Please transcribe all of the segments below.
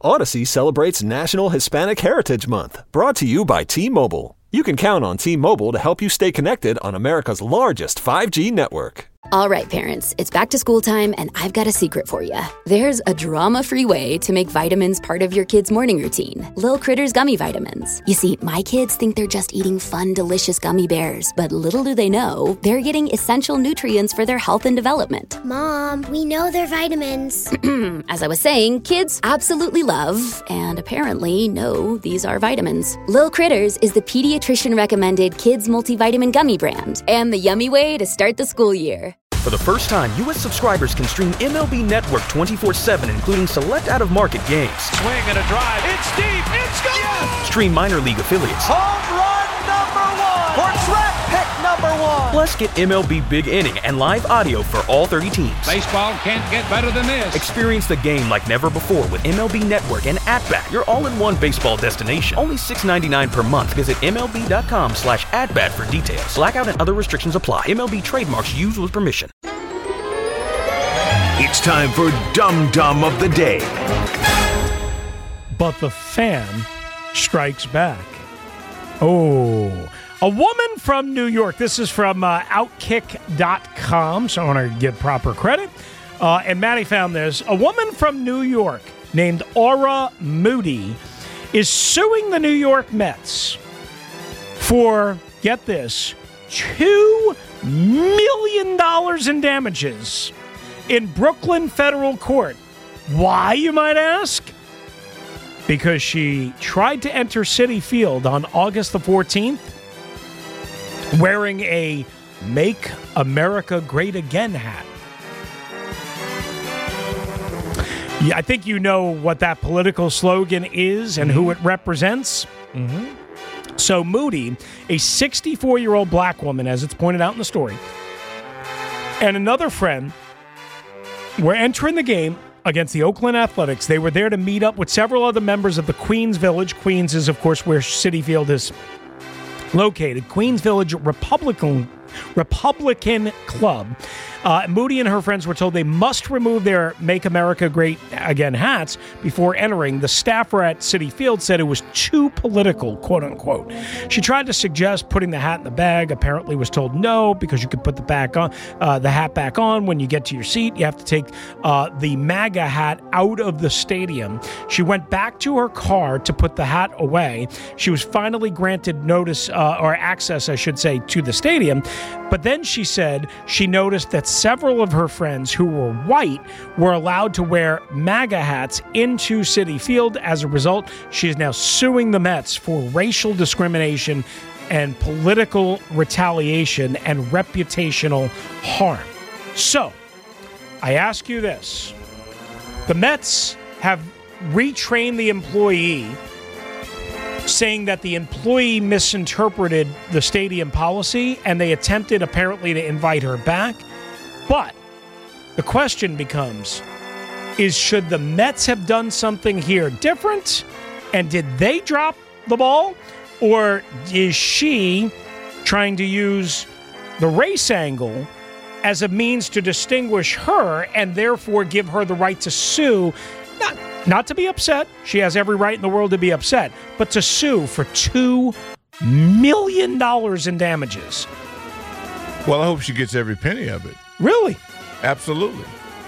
Odyssey celebrates National Hispanic Heritage Month, brought to you by T-Mobile. You can count on T-Mobile to help you stay connected on America's largest 5G network. All right, parents, it's back to school time, and I've got a secret for you. There's a drama-free way to make vitamins part of your kid's morning routine. Lil Critters Gummy Vitamins. You see, my kids think they're just eating fun, delicious gummy bears, but little do they know, they're getting essential nutrients for their health and development. Mom, we know they're vitamins. As I was saying, kids absolutely love, and apparently know, these are vitamins. Lil Critters is the pediatrician-recommended kids multivitamin gummy brand, and the yummy way to start the school year. For the first time, U.S. subscribers can stream MLB Network 24/7, including select out-of-market games. Swing and a drive. It's deep. It's gone. Yes! Stream minor league affiliates. Home run number 1. Or draft pick number 1. Plus, get MLB Big Inning and live audio for all 30 teams. Baseball can't get better than this. Experience the game like never before with MLB Network and At-Bat, your all-in-one baseball destination. Only $6.99 per month. Visit MLB.com/AtBat for details. Blackout and other restrictions apply. MLB trademarks used with permission. It's time for Dum Dum of the Day. But the fan strikes back. Oh, a woman from New York. This is from Outkick.com, so I want to give proper credit. And Maddie found this. A woman from New York named Aura Moody is suing the New York Mets for, get this, $2 million in damages in Brooklyn federal court. Why, you might ask? Because she tried to enter Citi Field on August the 14th wearing a Make America Great Again hat. Yeah, I think you know what that political slogan is and who it represents. Mm-hmm. So Moody, a 64-year-old black woman, as it's pointed out in the story, and another friend were entering the game against the Oakland Athletics. They were there to meet up with several other members of the Queens Village. Queens is, of course, where Citi Field is located. Queens Village Republican Club. Moody and her friends were told they must remove their Make America Great Again hats before entering. The staffer at Citi Field said it was too political, quote unquote. She tried to suggest putting the hat in the bag, apparently was told no, because you could put the hat back on when you get to your seat. You have to take the MAGA hat out of the stadium. She went back to her car to put the hat away. She was finally granted notice, or access, I should say, to the stadium. But then she said she noticed that several of her friends who were white were allowed to wear MAGA hats into Citi Field. As a result, she is now suing the Mets for racial discrimination and political retaliation and reputational harm. So, I ask you this. The Mets have retrained the employee, saying that the employee misinterpreted the stadium policy and they attempted apparently to invite her back. But the question becomes, should the Mets have done something here different? And did they drop the ball? Or is she trying to use the race angle as a means to distinguish her and therefore give her the right to sue? Not to be upset. She has every right in the world to be upset. But to sue for $2 million in damages. Well, I hope she gets every penny of it. Really? Absolutely.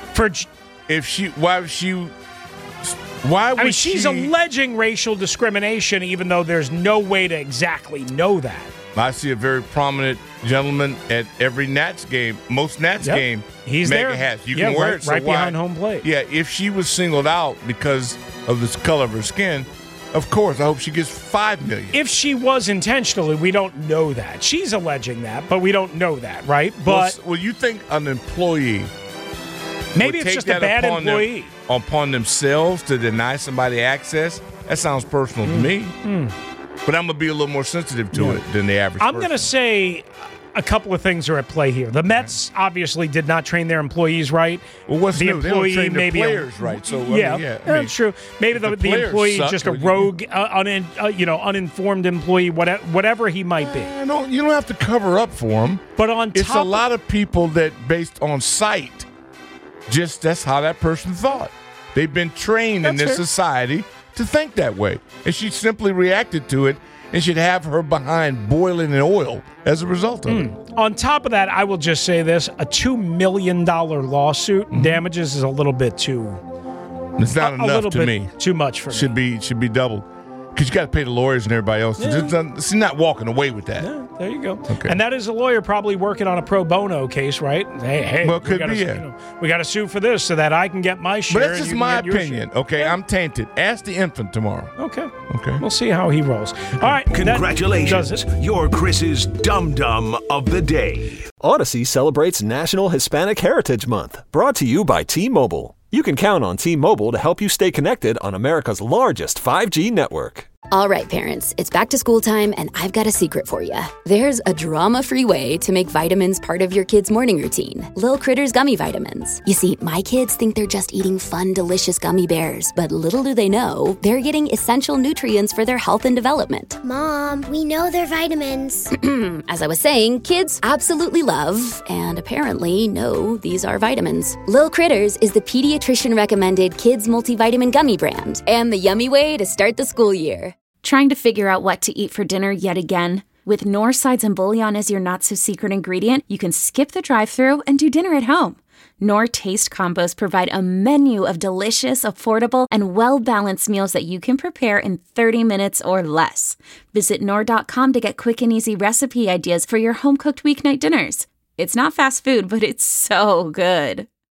She's alleging racial discrimination, even though there's no way to exactly know that. I see a very prominent gentleman at every Nats game, most Nats game. He's MAGA there. Hats. You can wear it. So right behind home plate. Yeah, if she was singled out because of the color of her skin, of course, I hope she gets $5 million. If she was intentionally, we don't know that. She's alleging that, but we don't know that, right? But well, you think an employee maybe it's just a bad employee upon themselves to deny somebody access? That sounds personal to me. But I'm going to be a little more sensitive to it than the average person. I'm going to say a couple of things are at play here. The Mets obviously did not train their employees right. Well, what's the new? employee They don't train maybe their players right. So that's true. Maybe the employee just a rogue, uninformed employee, whatever he might be. You don't have to cover up for him. But it's a lot of people that based on sight, just that's how that person thought. They've been trained in this society to think that way. And she simply reacted to it and should have her behind boiling in oil as a result of it. On top of that, I will just say this. A $2 million lawsuit damages is a little bit too... It's not enough to me. Too much for me. Should be doubled. Because you got to pay the lawyers and everybody else. Yeah. She's not walking away with that. Yeah, there you go. Okay. And that is a lawyer probably working on a pro bono case, right? Hey, well, could be, we got to sue for this so that I can get my share. But that's just my opinion. Okay, I'm tainted. Ask the infant tomorrow. Okay. Okay. We'll see how he rolls. All right. Congratulations. You're Chris's Dum Dum of the Day. Odyssey celebrates National Hispanic Heritage Month, brought to you by T-Mobile. You can count on T-Mobile to help you stay connected on America's largest 5G network. All right, parents, it's back to school time, and I've got a secret for you. There's a drama-free way to make vitamins part of your kid's morning routine. Lil Critters Gummy Vitamins. You see, my kids think they're just eating fun, delicious gummy bears, but little do they know, they're getting essential nutrients for their health and development. Mom, we know they're vitamins. As I was saying, kids absolutely love, and apparently know, these are vitamins. Lil Critters is the pediatrician-recommended kids multivitamin gummy brand, and the yummy way to start the school year. Trying to figure out what to eat for dinner yet again? With Knorr sides and bouillon as your not-so-secret ingredient, you can skip the drive-thru and do dinner at home. Knorr Taste Combos provide a menu of delicious, affordable, and well-balanced meals that you can prepare in 30 minutes or less. Visit Knorr.com to get quick and easy recipe ideas for your home-cooked weeknight dinners. It's not fast food, but it's so good.